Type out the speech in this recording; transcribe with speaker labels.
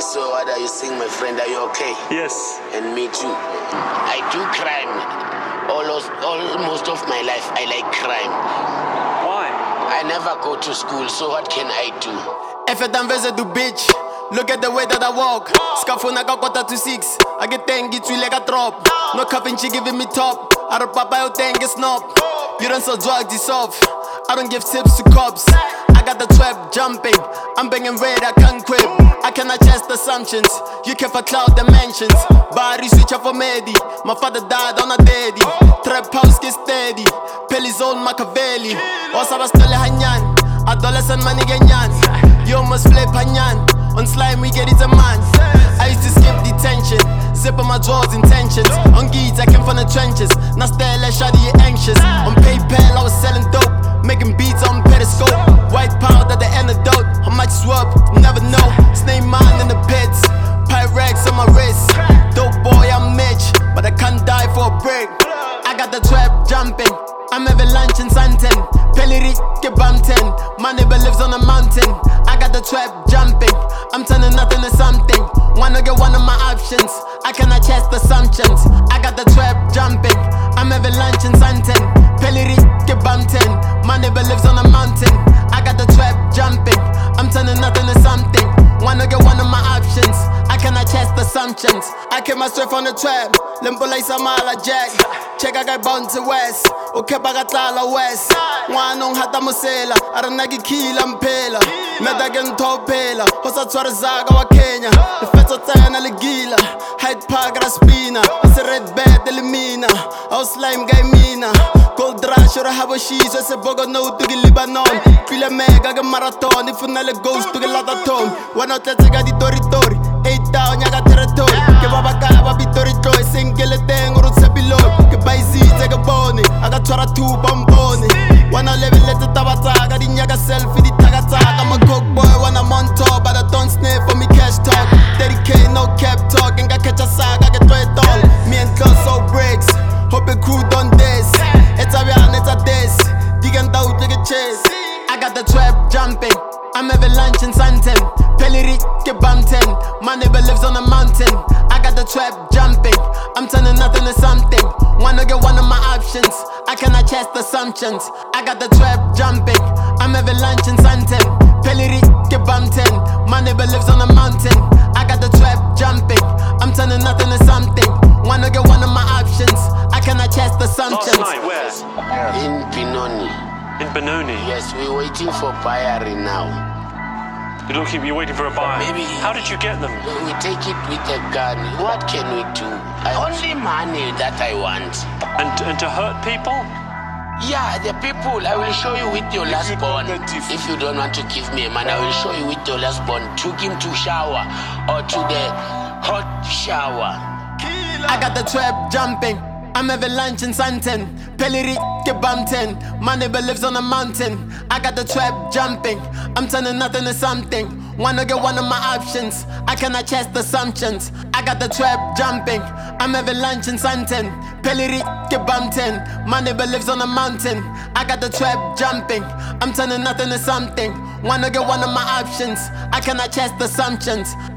Speaker 1: So what are you saying, my friend? Are you okay?
Speaker 2: Yes.
Speaker 1: And me too. I do crime. Almost of my life, I like crime.
Speaker 2: Why?
Speaker 1: I never go to school, so what can I do?
Speaker 3: If I don't visit the bitch, look at the way that I walk. Scafuna got 5:45. I get tangy to like a drop. No cuffing, she giving me top. I don't papa your thing is snob. You don't sell drugs, it's off. I don't give tips to cops. I got the trap jumping. I'm banging red, I can't quit. I cannot chest assumptions. You care for cloud dimensions. Body switch up for Medi. My father died on a daddy. Trap house get steady. Pelly's old Machiavelli. Osaba stole hanyan. Adolescent money ganyan. You almost flip hanyan. On slime we get it a man. I used to skip detention. Zip on my drawers intentions. On geeds I came from the trenches. Now stare like shoddy you anxious. On PayPal I was selling dope. Making beats on Periscope. White powder the antidote. How much swap? Never know. Snake mine in the pits. Pyrex on my wrist. Dope boy I'm Mitch. But I can't die for a break. I got the trap jumping. I'm having lunch in Santen. Peliri get bumped in. My neighbor lives on a mountain. I got the trap jumping. I'm turning nothing to something. Wanna get one of my options. I cannot chest assumptions. I got the trap jumping. I'm having lunch in Santen. Peliri get bumped in. My neighbor lives on a mountain. I got the trap jumping. I'm turning nothing to something. Wanna get one of my options. I cannot chest assumptions. I came straight from the trap. Limbo like Samala Jack. Check I got bound to West. Okay, Bagatala West. Wanong Hatamusela. Aranagi Kila Mpela. Medagan Topela. Hosa Twarazaga wa Kenya. The Feto Tana Legila. Hyde Park Raspina. It's a red bed Elimina. House Slime Guy Mina. Gold Rush or a Habashis. It's a Bogo no to the Lebanon. Feel a mega marathon. If you never goes to the Lataton. One out let's get the Tori. 8 down, yaga territory. Ke baba kaba bitori toy. Single thing or it's a below. Ke baizi take a boni. I got twara two bomboni. Wanna level let the tabataga. Di nyaga selfie di tagatag. I'm a coke boy when I'm on top. But I don't sniff for me cash talk. 30K no cap talk. Ain't got catch a saga, get to it all. Me and cuz so bricks. Hope a crew done this. It's a real, it's a this. Digging out like a chase. I got the trap jumping. I'm having lunch in Santen. Peliri get bumped in. My neighbor lives on a mountain. I got the trap jumping. I'm turning nothing to something. Wanna get one of my options. I cannot chest assumptions. I got the trap jumping. I'm having lunch in Santen. Peliri get bumped in. My neighbor lives on a mountain. I got the trap jumping. I'm turning nothing to something. Wanna get one of my options. I cannot chest assumptions.
Speaker 2: Last night, where?
Speaker 1: In Benoni.
Speaker 2: In Benoni?
Speaker 1: Yes, we're waiting for Bayari now.
Speaker 2: You're waiting for a buyer.
Speaker 1: Maybe.
Speaker 2: How did you get them?
Speaker 1: We take it with a gun. What can we do? Only money that I want.
Speaker 2: And to hurt people?
Speaker 1: Yeah, the people. I will show you with your last born. If you don't want to give me a man, I will show you with your last born. Took him to shower or to the hot shower.
Speaker 3: I got the trap jumping. I'm having lunch in Santen. Peliri get bumped in. My neighbor lives on a mountain. I got the trap jumping. I'm turning nothing to something. Wanna get one of my options. I cannot chest assumptions. I got the trap jumping. I'm having lunch in Santen. Peliri get bumped in. My neighbor lives on a mountain. I got the trap jumping. I'm turning nothing to something. Wanna get one of my options. I cannot chest assumptions.